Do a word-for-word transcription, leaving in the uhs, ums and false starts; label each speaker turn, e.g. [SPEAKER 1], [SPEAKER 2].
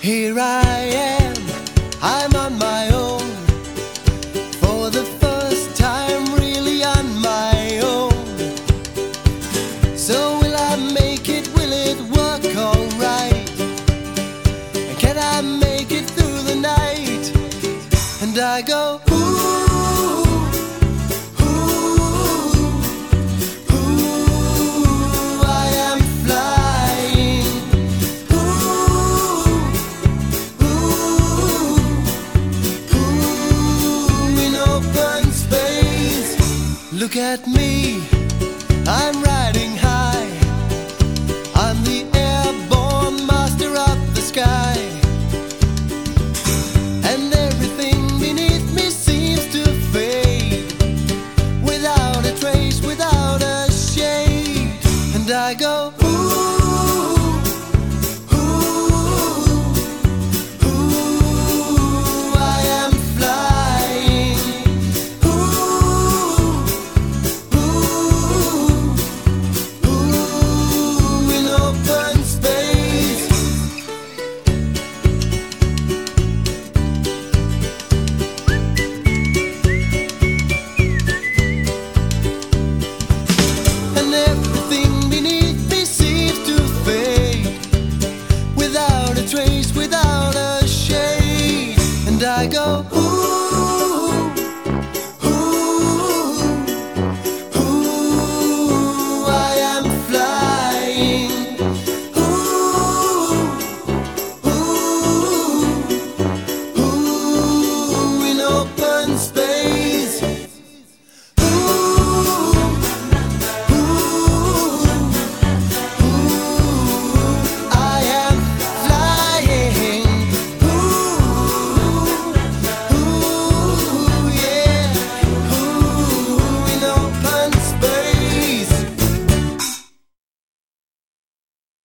[SPEAKER 1] Here I am, I'm on my own, for the first time really on my own. So will I make it, will it work alright? And can I make it through the night? And I go, ooh. Look at me, I'm riding high. I'm the airborne master of the sky. And everything beneath me seems to fade, without a trace, without a shade. And I go, ooh.